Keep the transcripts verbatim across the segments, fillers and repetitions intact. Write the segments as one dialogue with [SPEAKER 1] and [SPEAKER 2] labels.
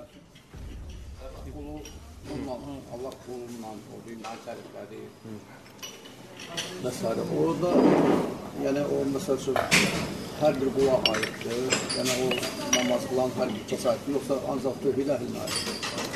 [SPEAKER 1] qulu Allah qulundan, o dünya tərifləri məsələ. Orada, yəni o məsəl üçün hər bir qula aiddir, yəni o namaz qılan hər bir kəs aiddir, yoxsa ancaq tövhid əhlinə aiddir.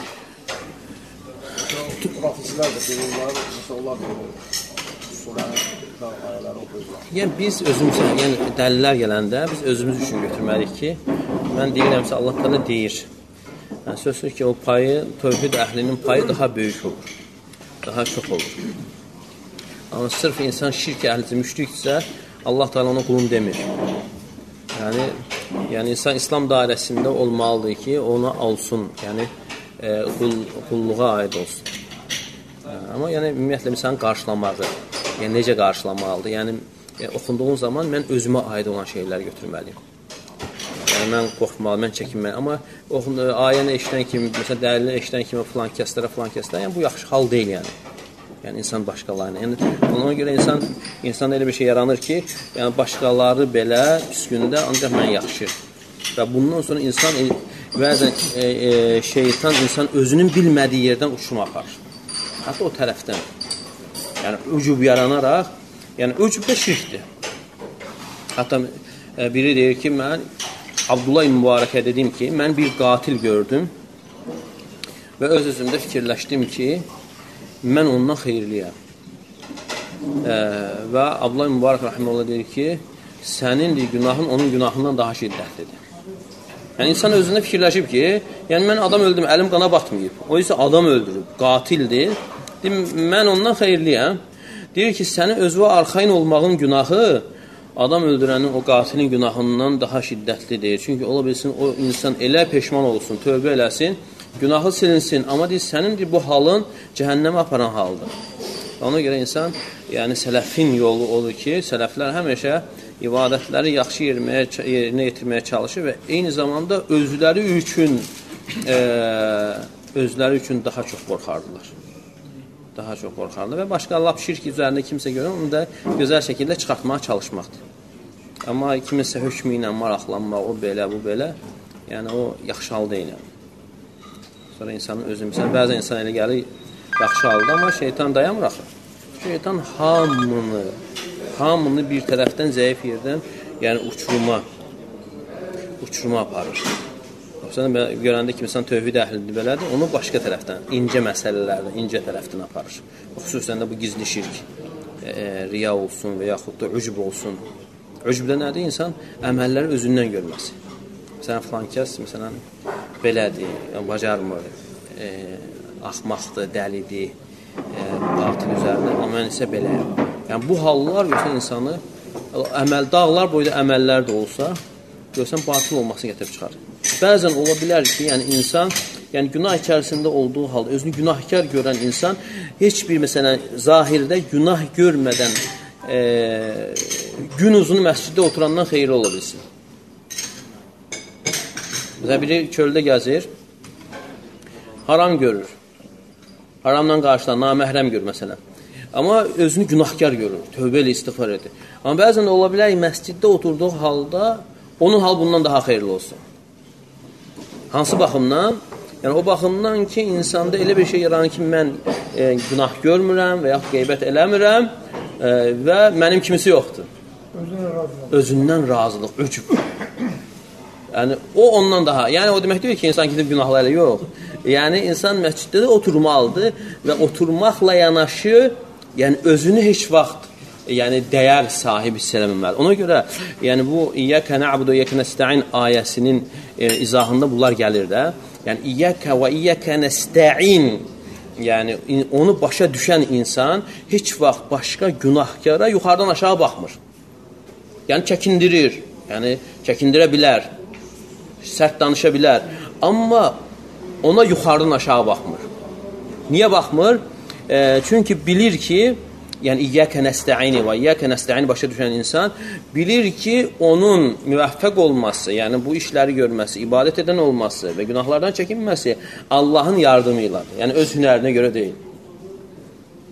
[SPEAKER 1] Profesilər də deyirlər, məsələ onlar da surəni və ayələri oxuyurlar.
[SPEAKER 2] Yəni biz özümüz, yəni dəlillər gələndə biz özümüz üçün götürməliyik ki, mən deyirəmsə Allah təala deyir. Yəni sözsüz ki, o payı, tövhid əhlinin payı daha böyük olur, daha çox olur. Amma sırf insan şirk əhlici müşrikdirsə, Allah təala ona qulum demir. Yəni, yəni insan İslam dairəsində olmalıdır ki, ona olsun, yəni e, qul, qulluğa aid olsun. Amma yəni ümumiyyətlə insanın qarşılamağı, yəni necə qarşılamalıdır? Yəni e, oxunduğum zaman mən özümə aid olan şeyləri götürməliyim. Yəni mən qorxmalı, mən çəkinməliyim. Amma oxun, ayəni eşidən kimi, məsələn dəlili eşidən kimi filan kəslərə, filan kəslərə, yəni bu yaxşı hal deyil yəni. Yəni insan başqalarına. Yəni ona görə insan insan elə bir şey yaranır ki, yəni başqaları belə pis gündə ancaq mən yaxşı. Və bundan sonra insan bəzən e, e, şeytan insan özünün bilmədiyi yerdən uçuşma aparır. Hətta o tərəfdən. Yəni ucub yaranaraq, yəni ucub da şirkdir. Hətta e, biri deyir ki, mən Abdullah ibn Mübarəkə dedim ki, mən bir qatil gördüm və öz özümdə fikirləşdim ki, mən ondan xeyirliyəm. E, və Abdullah ibn Mübarək rəhməhullah deyir ki, sənin günahın onun günahından daha şiddətlidir. Yəni insan özündə fikirləşib ki, yəni mən adam öldüm, əlim qana batmayıb. O isə adam öldürüb, qatildir. Deyir, mən ondan xeyirliyəm. Deyir ki, sənin özünə arxayın olmağın günahı adam öldürənin, o qatilin günahından daha şiddətlidir. Çünki ola bilsin, o insan elə peşman olsun, tövbə eləsin, günahı silinsin. Amma deyir, sənin deyir, bu halın cəhənnəmə aparan haldır. Ona görə insan, yəni sələfin yolu odur ki, sələflər həmişə ibadətləri yaxşı yerməyə, yerinə yetirməyə çalışır və eyni zamanda özləri üçün e, özləri üçün daha çox qorxardılar. Daha çox qorxardılar və başqa lap şirk üzərində kimsə görür, onu da gözəl şəkildə çıxartmağa çalışmaqdır. Amma kiminsə hökmü ilə maraqlanmaq, o belə, bu belə, yəni o yaxşı hal deyil. Sonra insanın özü, məsələn, bəzən insan elə gəlir yaxşı halda, amma şeytan dayanmır axı. Şeytan hamını, hamını bir tərəfdən, zəif yerdən, yəni uçuruma, uçuruma aparır. Yoxsa görəndə ki, insan tövhid əhlidir belədir, onu başqa tərəfdən, incə məsələlərdə, incə tərəfdən aparır. Xüsusən də bu gizli şirk, e, riya olsun və yaxud da ucub olsun. Ucubda nədir? İnsan əməlləri özündən görməsi. Məsələn, filan kəs, məsələn, belədir, yəni, bacarmır, e, axmaqdır, dəlidir, e, qatil üzərində, amma mən isə beləyəm. Yəni, bu hallar görsən insanı, əməl, dağlar boyda əməllər də olsa, görsən, batil olmasını gətirib çıxar. Bəzən ola bilər ki, yəni insan, yəni günah içərisində olduğu halda, özünü günahkar görən insan, heç bir, məsələn, zahirdə günah görmədən e, gün uzunu məsciddə oturandan xeyirli ola bilsin. Məsələn, biri çöldə gəzir, haram görür. Haramdan qarşıdan, naməhrəm görür, məsələn. Amma özünü günahkar görür, tövbə ilə istiğfar edir. Amma bəzən ola bilər, məsciddə oturduğu halda, onun hal bundan daha xeyirli olsun. Hansı baxımdan? Yəni, o baxımdan ki, insanda elə bir şey yaranır ki, mən e, günah görmürəm və yaxud qeybət eləmirəm e, və mənim kimisi yoxdur.
[SPEAKER 3] Özündən razılıq.
[SPEAKER 2] Özündən razılıq, öcüb. Yəni, o ondan daha, yəni o demək deyil ki, insan gidib günahlarla yox. Yəni, insan məsciddə də oturmalıdır və oturmaqla yanaşı, yəni özünü heç vaxt yəni dəyər sahibi hiss eləməməli. Ona görə, yəni bu İyyəkə nə'budu və İyyəkə nəstə'in ayəsinin e, izahında bunlar gəlir də. Yəni İyyəkə və İyyəkə nəstə'in, yəni onu başa düşən insan heç vaxt başqa günahkara yuxarıdan aşağı baxmır. Yəni çəkindirir, yəni çəkindirə bilər, sərt danışa bilər. Amma ona yuxarıdan aşağı baxmır. Niyə baxmır? E, çünki bilir ki, yəni İyyəkə nəstə'ini və İyyəkə nəstə'ini başa düşən insan bilir ki, onun müvəffəq olması, yəni bu işləri görməsi, ibadət edən olması və günahlardan çəkinməsi Allahın yardımı ilədir. Yəni öz hünərinə görə deyil.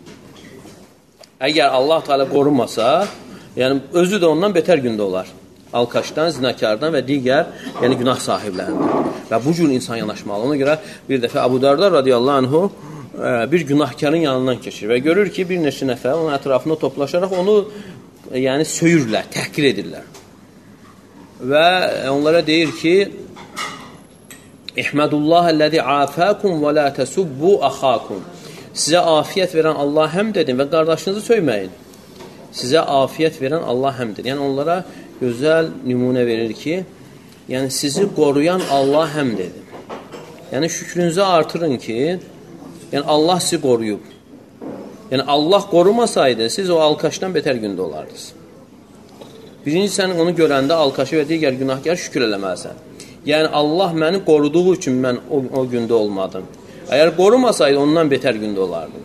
[SPEAKER 2] Əgər Allah Teala qorunmasa, yəni özü də ondan betər gündə olar. alkaşdan, zinakardan və digər yəni günah sahiblərindən. Və bu cür insan yanaşmalı. Ona görə bir dəfə Abu Darda radiyallahu anhu bir günahkarın yanından keçir və görür ki, bir neçə nəfər onun ətrafında toplaşaraq onu yəni söyürlər, təhqir edirlər. Və onlara deyir ki, İhmədullahəl-ləzi afəkum və la təsubbu axakum. Sizə afiyyət verən Allah həmd edin və qardaşınızı söyməyin. Sizə afiyyət verən Allah həmd edin. Yəni onlara gözəl nümunə verir ki, yəni sizi qoruyan Allah həmd edin. Yəni şükrünüzü artırın ki, yəni Allah sizi qoruyub. Yəni Allah qorumasaydı, siz o alkaşdan betər gündə olardınız. Birinci sən onu görəndə alkaşı və digər günahkar şükür eləməlisən. Yəni Allah məni qoruduğu üçün mən o, o gündə olmadım. Əgər qorumasaydı ondan betər gündə olardım.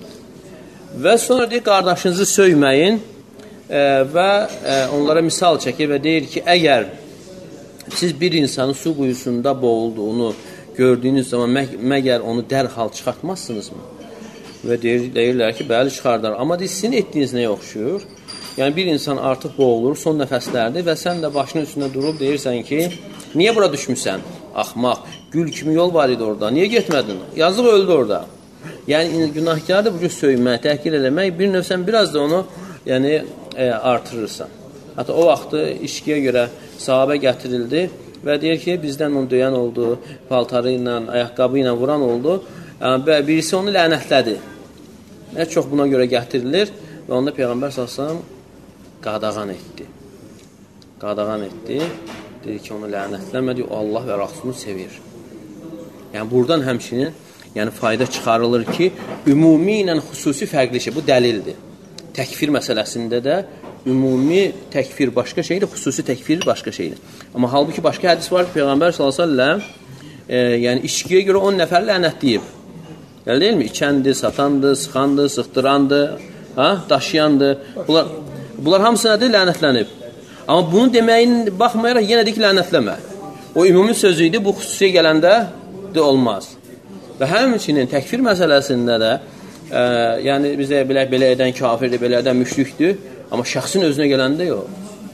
[SPEAKER 2] Və sonra deyir, qardaşınızı söyməyin e, və e, onlara misal çəkir və deyir ki, əgər siz bir insanın su quyusunda boğulduğunu gördüyünüz zaman mə məgər onu dərhal çıxartmazsınızmı? Və deyir, deyirlər ki, bəli çıxardar. Amma deyir, sizin etdiyiniz nəyə oxşuyur? Yəni bir insan artıq boğulur, son nəfəslərdir və sən də başının üstündə durub deyirsən ki, niyə bura düşmüsən? Axmaq, gül kimi yol var idi orada, niyə getmədin? Yazıq öldü orada. Yəni günahkardır bu cür söymək, təhqir eləmək, bir növ sən biraz da onu yəni, e, artırırsan. Hətta o vaxtı işkiyə görə sahabə gətirildi və deyir ki, bizdən onu döyən oldu, paltarı ilə, ayaqqabı ilə vuran oldu. Yəni, birisi onu lənətlədi. Nə çox buna görə gətirilir və onda Peyğəmbər sallallahu qadağan etdi. Qadağan etdi. Dedi ki, onu lənətləmədi, o Allah və Rasulunu sevir. Yəni, buradan həmçinin yəni, fayda çıxarılır ki, ümumi ilə xüsusi fərqli şey. Bu dəlildir. Təkfir məsələsində də ümumi təkfir başqa şeydir, xüsusi təkfir başqa şeydir. Amma halbuki başqa hədis var ki, Peyğəmbər sallallahu əleyhi və səlləm e, yəni, içkiyə görə on nəfər lənətləyib. Yəni, deyilmi? İçəndir, satandır, sıxandır, sıxdırandır, ha? Daşıyandır. Bunlar, bunlar hamısı nədir? Lənətlənib. Amma bunu deməyin baxmayaraq yenə də ki, lənətləmə. O ümumi sözü idi, bu xüsusiyə gələndə də olmaz. Və həmçinin təkfir məsələsində də e, yəni bizə belə, belə edən kafirdir, belə edən müşrikdir, amma şəxsin özünə gələndə yox.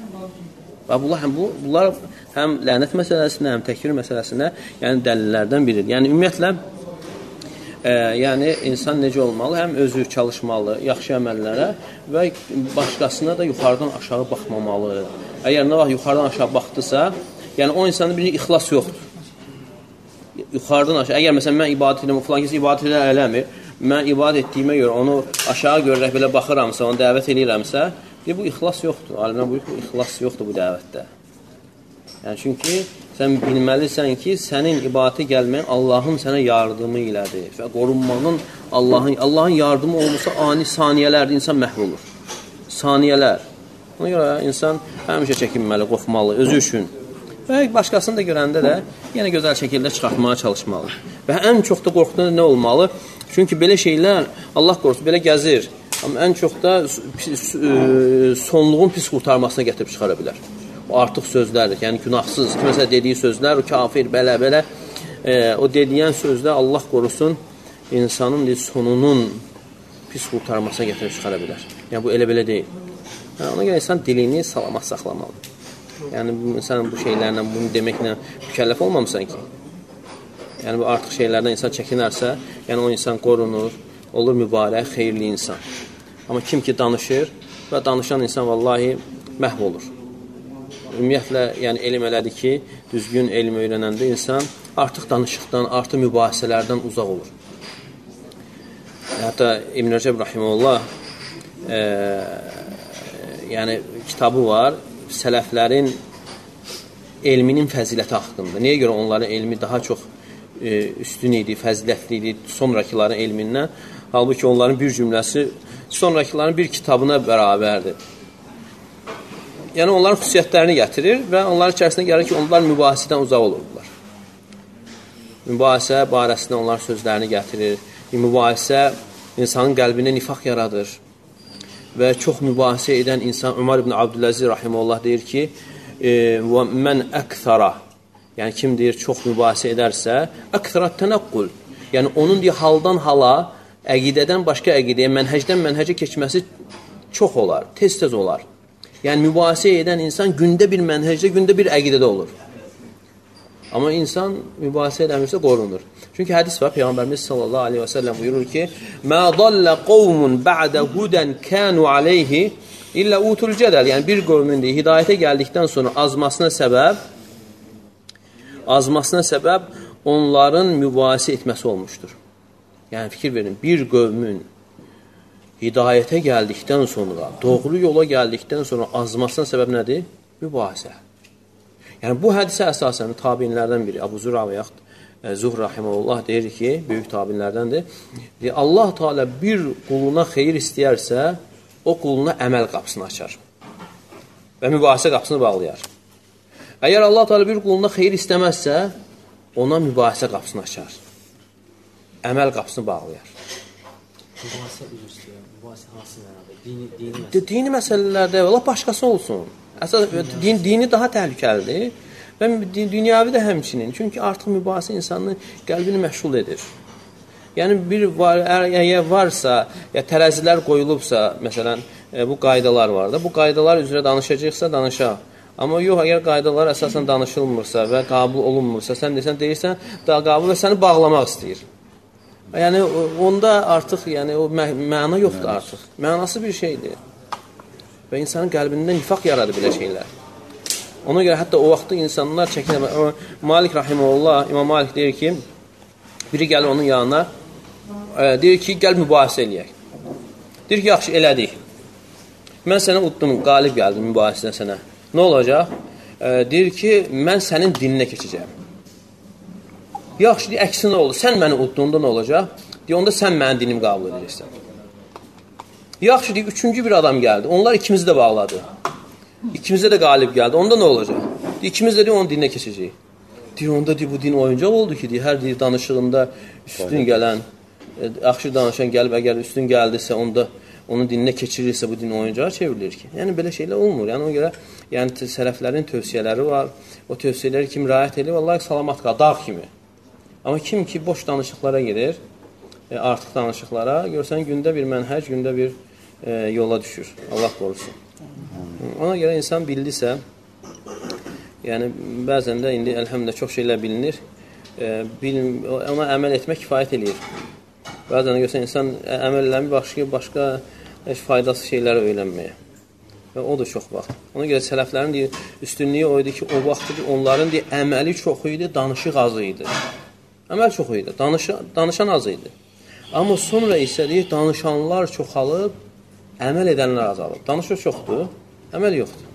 [SPEAKER 2] Və bunlar, həm, bu, bunlar həm lənət məsələsinə, həm təkfir məsələsinə yəni dəlillərdən biridir. Yəni ümumiyyətlə e, yəni insan necə olmalı? Həm özü çalışmalı, yaxşı əməllərə və başqasına da yuxarıdan aşağı baxmamalı. Əgər nə vaxt yuxarıdan aşağı baxdısa, yəni o insanın birinci ixlas yoxdur. Yuxarıdan aşağı. Əgər məsələn mən ibadət edirəm, filan kəs ibadət eləmir, mən ibadət etdiyimə görə onu aşağı görərək belə baxıramsa, onu dəvət edirəmsə, bu ixlas yoxdur. Alimlər buyurur ki, ixlas yoxdur bu dəvətdə. Yəni çünki sən bilməlisən ki, sənin ibadətə gəlməyən Allahın sənə yardımı ilədir və qorunmanın Allahın Allahın yardımı olmasa ani saniyələrdə insan məhv olur. Saniyələr. Ona görə insan həmişə çəkinməli, qorxmalı özü üçün. Və başqasını da görəndə də yenə gözəl şəkildə çıxartmağa çalışmalı. Və ən çox da qorxduğunda nə olmalı? Çünki belə şeylər, Allah qorusun, belə gəzir. Amma ən çox da sonluğun pis qurtarmasına gətirib çıxara bilər. O artıq sözlərdir, yəni günahsız. Kiməsə dediyi sözlər, o kafir, belə-belə. E, o dediyən sözlər Allah qorusun, insanın sonunun pis qurtarmasına gətirib çıxara bilər. Yəni bu elə-belə deyil. Yəni, ona görə insan dilini salamat saxlamalıdır. Yəni sən bu şeylərlə, bunu deməklə mükəlləf olmamısan ki. Yəni bu artıq şeylərdən insan çəkinərsə, yəni o insan qorunur, olur mübarək, xeyirli insan. Amma kim ki danışır və danışan insan vallahi məhv olur. Ümumiyyətlə, yəni elm elədi ki, düzgün elm öyrənəndə insan artıq danışıqdan, artıq mübahisələrdən uzaq olur. Hətta İbn Rəcəb Rahimullah e, yəni kitabı var, sələflərin elminin fəziləti haqqında. Niyə görə onların elmi daha çox e, üstün idi, fəzilətli idi sonrakıların elmindən? Halbuki onların bir cümləsi sonrakıların bir kitabına bərabərdir. Yəni onların xüsusiyyətlərini gətirir və onların içərisində gəlir ki, onlar mübahisədən uzaq olurdular. Mübahisə barəsində onların sözlərini gətirir. Mübahisə insanın qəlbində nifaq yaradır. Və çox mübahisə edən insan Ömər ibn Abdüləziz rahimehullah deyir ki, və mən əksara, yəni kim deyir çox mübahisə edərsə, əksara tənəqqul, yəni onun deyir haldan hala, əqidədən başqa əqidəyə, mənhəcdən mənhəcə keçməsi çox olar, tez-tez olar. Yəni, mübahisə edən insan gündə bir mənhəcdə, gündə bir əqidədə olur. Amma insan mübahisə edəmirsə qorunur. Çünki hədis var, Peyğəmbərimiz sallallahu aleyhi və səlləm buyurur ki, مَا ضَلَّ قَوْمٌ بَعْدَ هُدًا كَانُوا عَلَيْهِ İllə utul cədəl, yəni bir qövmün deyil, hidayətə gəldikdən sonra azmasına səbəb, azmasına səbəb onların mübahisə etməsi olmuşdur. Yəni, fikir verin, bir qövmün hidayətə gəldikdən sonra, doğru yola gəldikdən sonra azmasına səbəb nədir? Mübahisə. Yəni, bu hədisə əsasən tabinlərdən biri, Abu Zura və yaxud Zuhr rahiməhullah deyir ki, böyük tabinlərdəndir. Allah Teala bir quluna xeyir istəyərsə, o quluna əməl qapısını açar və mübahisə qapısını bağlayar. Əgər Allah Teala bir quluna xeyir istəməzsə, ona mübahisə qapısını açar, əməl qapısını bağlayar.
[SPEAKER 3] Mübahisə üzrə, mübahisə hansı mənada? Dini, dini məsələ.
[SPEAKER 2] Dini məsələlərdə, Allah başqası olsun. Əsas, din, dini daha təhlükəlidir və dünyavi də həmçinin. Çünki artıq mübahisə insanın qəlbini məşğul edir. Yəni, bir var, əgər varsa, ya tərəzilər qoyulubsa, məsələn, e, bu qaydalar var da, bu qaydalar üzrə danışacaqsa, danışaq. Amma yox, əgər qaydalar əsasən danışılmırsa və qabul olunmursa, sən desən, deyirsən, daha qabul və səni bağlamaq istəyir. Yəni, onda artıq, yəni, o mə məna yoxdur artıq. Mənası bir şeydir. Və insanın qəlbində nifaq yaradı belə şeylər. Ona görə hətta o vaxtda insanlar çəkinə. Malik rahiməhullah, İmam Malik deyir ki, biri gəlir onun yanına, e, deyir ki, gəl mübahisə eləyək. Deyir ki, yaxşı, elədik. Mən sənə uddum, qalib gəldim mübahisədən sənə. Nə olacaq? E, deyir ki, mən sənin dininə keçəcəyəm. Yaxşı, deyir, əksinə olur. Sən məni uddunda nə olacaq? Deyir, onda sən mənim dinimi qəbul edəcəksən. Yaxşı, deyir, üçüncü bir adam gəldi. Onlar ikimizi də bağladı. İkimizə də qalib gəldi. Onda nə olacaq? Deyir, ikimiz də deyir, onun dininə keçəcəyik. Deyir, onda deyir, bu din oyuncaq oldu ki, deyir, hər deyir, danışığında üstün gələn, e, yaxşı danışan gəlib, əgər üstün gəldirsə, onda onun dininə keçirirsə, bu din oyuncağa çevrilir ki. Yəni, belə şeylər olmur. Yəni, ona görə, yəni, sələflərin tövsiyələri var. O tövsiyələri kim rəayət edir, vallahi salamat qal, dağ kimi. Amma kim ki, boş danışıqlara gedir, e, artıq danışıqlara, görsən, gündə bir mənhəc, gündə bir e, yola düşür. Allah qorusun. Ona görə insan bildisə, yəni, bəzən də indi, əlhəmdə, çox şeylər bilinir, e, bilin, ona əməl etmək kifayət eləyir. Bəzən də görsən, insan əməlləmi başqa, başqa faydası şeyləri öyrənməyə. Və o da çox vaxt. Ona görə sələflərin deyir, üstünlüyü o idi ki, o vaxt onların deyir, əməli çox idi, danışıq azı idi. Əməl çox idi, danışı, danışan az idi. Amma sonra isə deyir, danışanlar çoxalıb, əməl edənlər azalıb. Danışıq çoxdur, əməl yoxdur.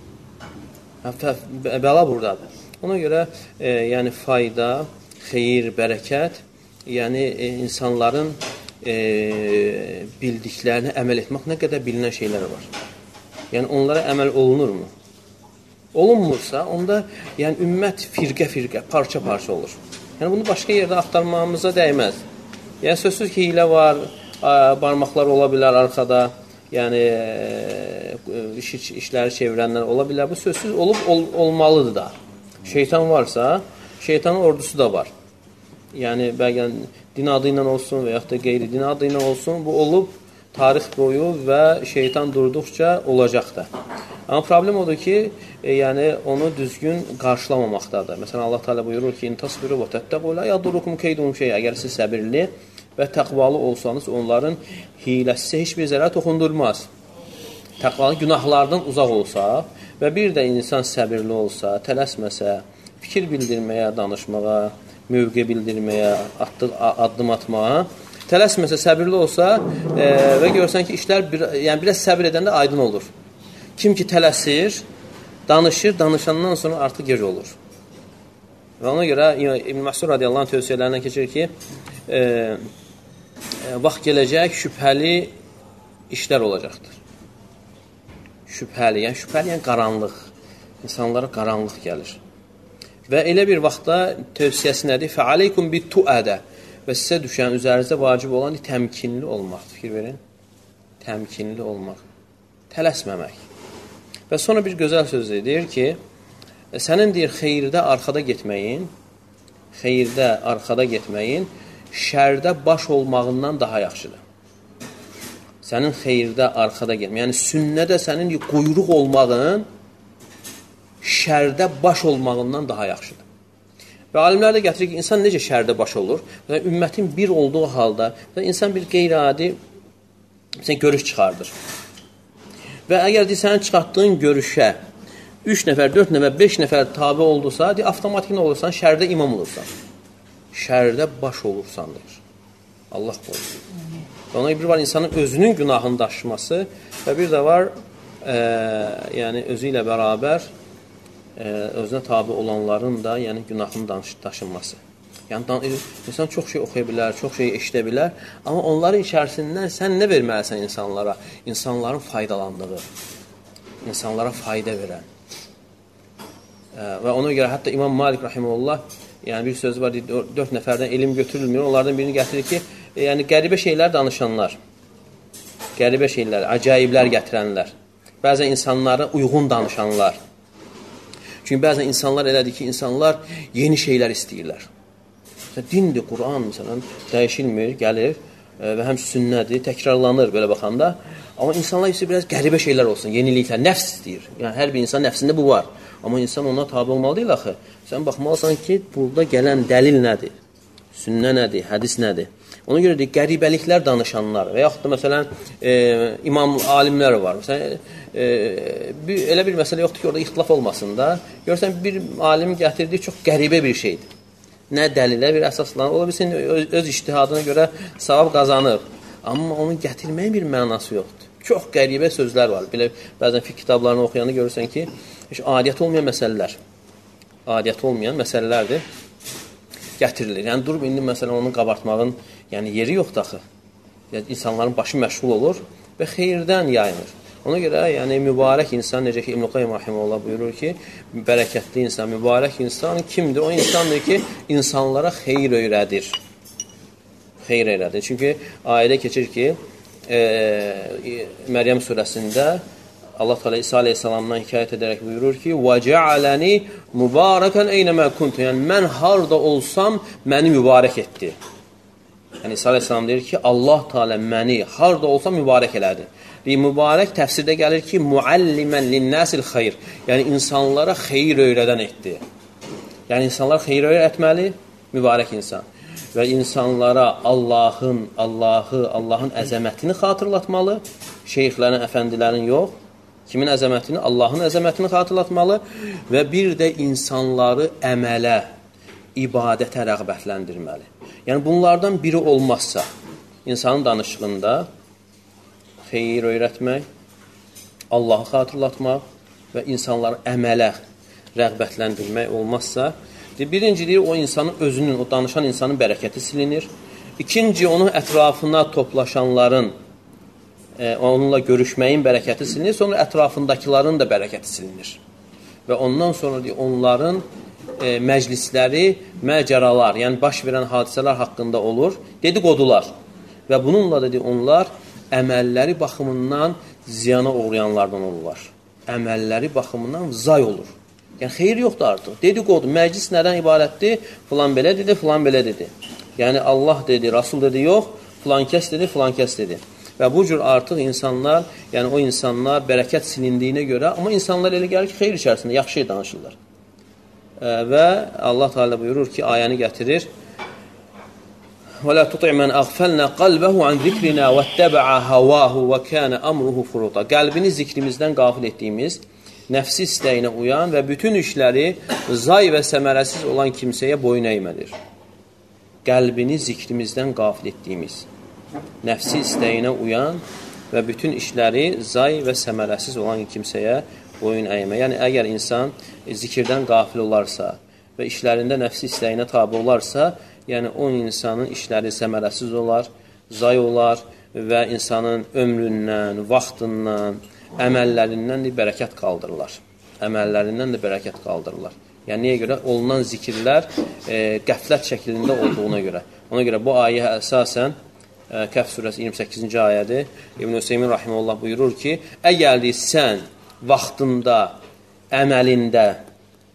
[SPEAKER 2] Bəla buradadır. Ona görə e, yəni fayda, xeyir, bərəkət, yəni e, insanların e, bildiklərini əməl etmək nə qədər bilinən şeylər var. Yəni onlara əməl olunurmu? Olunmursa, onda yəni ümmət firqə-firqə, parça-parça olur. Yəni bunu başqa yerdə axtarmamıza dəyməz. Yəni sözsüz ki, hilə var, barmaqlar ola bilər arxada, yəni iş, işləri çevirənlər ola bilər. Bu sözsüz olub ol, olmalıdır da. Şeytan varsa, şeytanın ordusu da var. Yəni bəlkə din adı ilə olsun və yaxud da qeyri-din adı ilə olsun, bu olub tarix boyu və şeytan durduqca olacaq da. Amma problem odur ki, e, yəni onu düzgün qarşılamamaqdadır. Məsələn, Allah Teala buyurur ki, "İntasbiru və təttəqu la yadurukum keydum şey." Əgər siz səbirli və təqvalı olsanız, onların hiləsi heç bir zərər toxundurmaz. Təqvalı günahlardan uzaq olsa və bir də insan səbirli olsa, tələsməsə, fikir bildirməyə, danışmağa, mövqe bildirməyə, addım atmağa, tələsməsə, səbirli olsa e, və görsən ki, işlər bir, yəni biraz səbir edəndə aydın olur. Kim ki tələsir, danışır, danışandan sonra artıq gec olur. Və ona görə İbn Məsud radiyallahu anh tövsiyələrindən keçir ki, e, e, vaxt gələcək, şübhəli işlər olacaqdır. Şübhəli, yəni şübhəli, yəni qaranlıq. İnsanlara qaranlıq gəlir. Və elə bir vaxtda tövsiyəsi nədir? Fəaleykum bit-tuədə. Və sizə düşən, üzərinizdə vacib olan təmkinli olmaq. Fikir verin. Təmkinli olmaq. Tələsməmək. Və sonra bir gözəl söz deyir ki, sənin deyir, xeyirdə arxada getməyin, xeyirdə arxada getməyin, şərdə baş olmağından daha yaxşıdır. sənin xeyirdə arxada gəlmə. Yəni, sünnədə sənin quyruq olmağın şərdə baş olmağından daha yaxşıdır. Və alimlər də gətirir ki, insan necə şərdə baş olur? Yəni, ümmətin bir olduğu halda insan bir qeyri-adi görüş çıxardır. Və əgər sənin çıxartdığın görüşə üç nəfər, dörd nəfər, beş nəfər tabi oldusa, avtomatik nə olursan? Şərdə imam olursan. Şərdə baş olursandır. Allah qorusun. Ona bir var insanın özünün günahını daşıması və bir də var e, yəni özü ilə bərabər e, özünə tabi olanların da yəni günahını daşınması. Yəni insan çox şey oxuya bilər, çox şey eşidə bilər, amma onların içərisindən sən nə verməlisən insanlara? İnsanların faydalandığı, insanlara fayda verən. E, və ona görə hətta İmam Malik rahimehullah yəni bir söz var, dörd nəfərdən elm götürülmür. Onlardan birini gətirir ki, yəni qəribə şeylər danışanlar, qəribə şeylər, acayiblər gətirənlər, bəzən insanlara uyğun danışanlar. Çünki bəzən insanlar elədir ki, insanlar yeni şeylər istəyirlər. Dindir, Quran məsələn dəyişilmir, gəlir və həm sünnədir, təkrarlanır belə baxanda. Amma insanlar isə biraz qəribə şeylər olsun, yeniliklər, nəfs istəyir. Yəni hər bir insan nəfsində bu var. Amma insan ona tabi olmalı deyil axı. Sən baxmalısan ki, burada gələn dəlil nədir? Sünnə nədir? Hədis nədir? Ona görə də qəribəliklər danışanlar və yaxud da məsələn e, imam alimlər var. Məsələn, e, bir, elə bir məsələ yoxdur ki, orada ixtilaf olmasın da. Görürsən, bir alim gətirdiyi çox qəribə bir şeydir. Nə dəlilə bir əsaslanır. Ola bilsin, öz, öz ictihadına görə savab qazanır. Amma onun gətirməyə bir mənası yoxdur. Çox qəribə sözlər var. Belə bəzən fiqh kitablarını oxuyanı görürsən ki, heç adiyyət olmayan məsələlər. Adiyyət olmayan məsələlərdir. Gətirilir. Yəni durub indi məsələn onu qabartmağın yəni yeri yoxdur axı. Yəni insanların başı məşğul olur və xeyirdən yayınır. Ona görə yəni mübarək insan, necə ki İbn Qayyim rahimehullah buyurur ki, bərəkətli insan, mübarək insan kimdir? O insandır ki, insanlara xeyir öyrədir. Xeyir öyrədir. Çünki ayədə keçir ki, e, Məryəm surəsində Allah Teala İsa əleyhissalamdan hekayət edərək buyurur ki: "Və cəaləni mübarəkən eynəmə kuntu." Yəni mən harda olsam məni mübarək etdi. Yəni İsa əleyhissalam deyir ki, Allah Teala məni harda olsam mübarək elədi. Bir mübarək təfsirdə gəlir ki, muallimən linnəsil xeyr. Yəni insanlara xeyir öyrədən etdi. Yəni insanlar xeyir öyrətməli, mübarək insan. Və insanlara Allahın, Allahı, Allahın əzəmətini xatırlatmalı, şeyxlərin, əfəndilərin yox. Kimin əzəmətini? Allahın əzəmətini xatırlatmalı və bir də insanları əmələ, ibadətə rəğbətləndirməli. Yəni bunlardan biri olmazsa, insanın danışığında xeyir öyrətmək, Allahı xatırlatmaq və insanları əmələ rəğbətləndirmək olmazsa, birinci deyir, o insanın özünün, o danışan insanın bərəkəti silinir. İkinci, onun ətrafına toplaşanların, e, onunla görüşməyin bərəkəti silinir. Sonra ətrafındakiların da bərəkəti silinir. Və ondan sonra deyir, onların e, məclisləri, məcəralar, yəni baş verən hadisələr haqqında olur, dedikodular. Və bununla da deyir, onlar əməlləri baxımından ziyana uğrayanlardan olurlar. Əməlləri baxımından zay olur. Yəni, xeyir yoxdur artıq. Dedikodu, məclis nədən ibarətdir? Filan belə dedi, filan belə dedi. Yəni, Allah dedi, Rasul dedi, yox, filan kəs dedi, filan kəs dedi. Və bu cür artıq insanlar, yəni o insanlar bərəkət silindiyinə görə, amma insanlar elə gəlir ki, xeyir içərisində yaxşı şey danışırlar. E, və Allah Teala buyurur ki, ayəni gətirir. وَلَا تُطِعْ مَنْ أَغْفَلْنَا قَلْبَهُ عَنْ ذِكْرِنَا وَاتَّبَعَ هَوَاهُ وَكَانَ أَمْرُهُ فُرُطًا. Qəlbini zikrimizdən qafil etdiyimiz, nəfsi istəyinə uyan və bütün işləri zay və səmərəsiz olan kimsəyə boyun əymədir. Qəlbini zikrimizdən qafil etdiyimiz, nəfsi istəyinə uyan və bütün işləri zay və səmərəsiz olan kimsəyə boyun əymə. Yəni, əgər insan zikirdən qafil olarsa və işlərində nəfsi istəyinə tabi olarsa, yəni o insanın işləri səmərəsiz olar, zay olar və insanın ömründən, vaxtından, əməllərindən də bərəkət qaldırırlar. Əməllərindən də bərəkət qaldırırlar. Yəni, niyə görə? Olunan zikirlər e, qəflət şəklində olduğuna görə. Ona görə bu ayə əsasən, e, Kəhf surəsi iyirmi səkkizinci ayədir. İbn Hüseymin rahimehullah buyurur ki, əgər sən vaxtında, əməlində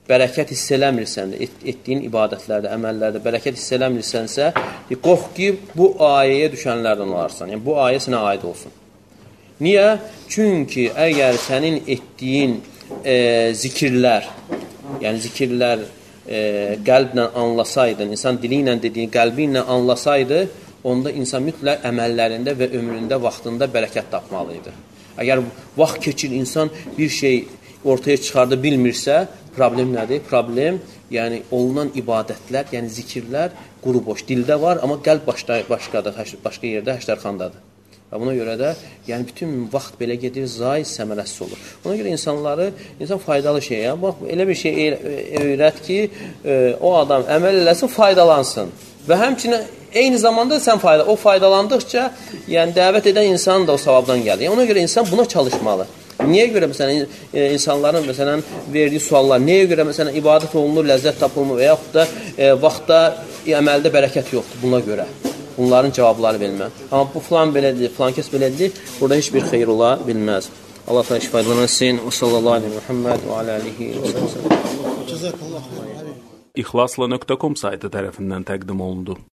[SPEAKER 2] bərəkət hiss eləmirsən, et, etdiyin ibadətlərdə, əməllərdə bərəkət hiss eləmirsənsə, qorx ki, bu ayəyə düşənlərdən olarsan. Yəni, bu ayə sənə aid olsun. Niyə? Çünki əgər sənin etdiyin e, zikirlər, yəni zikirlər e, qəlblə anlasaydın, insan dili ilə dediyin qəlbi ilə anlasaydı, onda insan mütləq əməllərində və ömründə, vaxtında bərəkət tapmalıydı. Əgər vaxt keçir, insan bir şey ortaya çıxarda bilmirsə, problem nədir? Problem, yəni olunan ibadətlər, yəni zikirlər quru boş. Dildə var, amma qəlb başqa, başqadır, başqa yerdə həştərxandadır. Və buna görə də, yəni bütün vaxt belə gedir, zay səmərəsiz olur. Ona görə insanları, insan faydalı şey, ya, bax, elə bir şey öyrət ki, e, o adam əməl eləsin, faydalansın. Və həmçinin eyni zamanda sən fayda, o faydalandıqca, yəni dəvət edən insan da o savabdan gəlir. Yəni, ona görə insan buna çalışmalı. Niyə görə məsələn insanların məsələn verdiyi suallar, niyə görə məsələn ibadət olunur, ləzzət tapılmır və yaxud da e, vaxtda, əməldə bərəkət yoxdur buna görə. Bunların cavabları bilməm. Amma bu filan belədir, filan kəs belədir, burada heç bir xeyir ola bilməz. Allah təala şifalanasın. Və sallallahu əleyhi və Muhammed və alə alihi və səlləm.
[SPEAKER 4] İxlasla nöqtə com saytı tərəfindən təqdim olundu.